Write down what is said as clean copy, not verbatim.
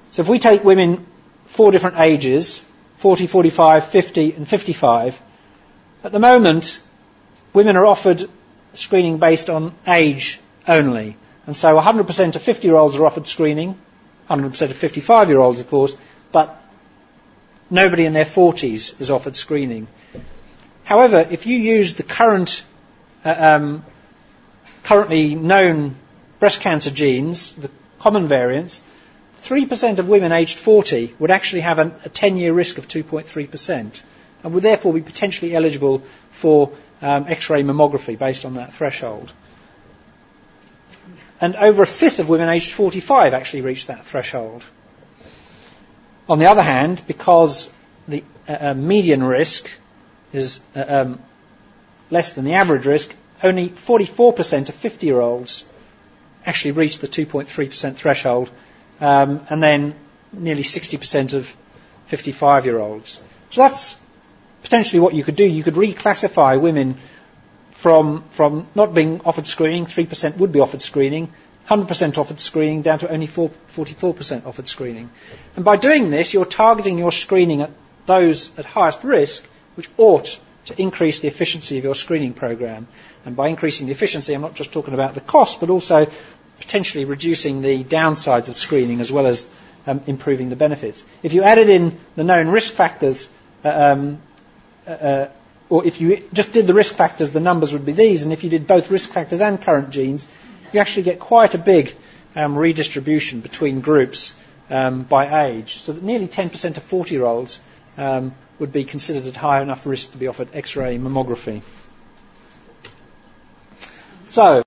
So if we take women 4 different ages, 40, 45, 50 and 55, at the moment women are offered screening based on age only. And so 100% of 50-year-olds are offered screening, 100% of 55-year-olds of course, but nobody in their 40s is offered screening. However, if you use the currently known breast cancer genes, the common variants, 3% of women aged 40 would actually have a 10-year risk of 2.3% and would therefore be potentially eligible for X-ray mammography based on that threshold. And over a fifth of women aged 45 actually reach that threshold. On the other hand, because the median risk is less than the average risk, only 44% of 50-year-olds actually reach the 2.3% threshold, and then nearly 60% of 55-year-olds. So that's potentially what you could do. You could reclassify women from not being offered screening, 3% would be offered screening, 100% offered screening, down to only 44% offered screening. And by doing this, you're targeting your screening at those at highest risk, which ought to increase the efficiency of your screening program. And by increasing the efficiency, I'm not just talking about the cost, but also potentially reducing the downsides of screening as well as improving the benefits. If you added in the known risk factors, or if you just did the risk factors, the numbers would be these, and if you did both risk factors and current genes, you actually get quite a big redistribution between groups by age, so that nearly 10% of 40-year-olds would be considered at high enough risk to be offered X-ray mammography. So